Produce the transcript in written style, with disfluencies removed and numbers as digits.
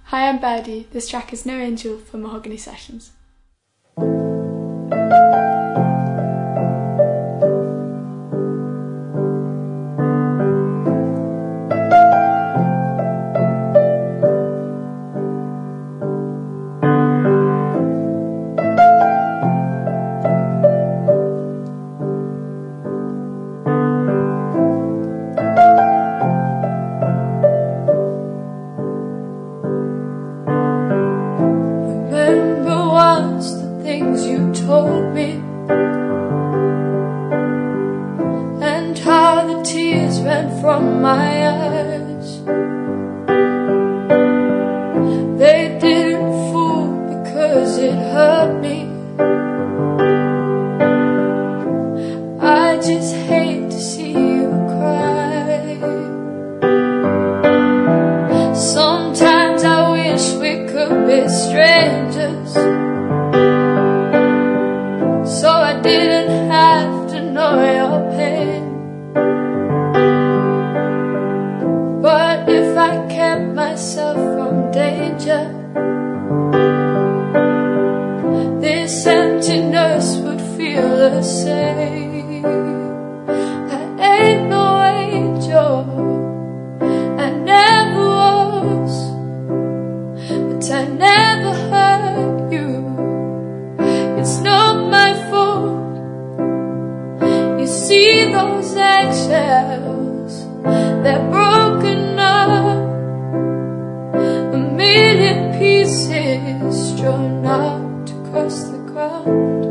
Hi, I'm Birdie. This track is No Angel for Mahogany Sessions. Things you told me, and how the tears ran from my eyes. They didn't fool because it hurt me. I just hate to see you cry. Sometimes I wish we could be strangers, so I didn't have to know your pain. But if I kept myself from danger, this emptiness would feel the same. I ain't no angel, I never was, but I never hurt you. It's not my fault. You see those eggshells, they're broken up, a million pieces strewn out across the ground.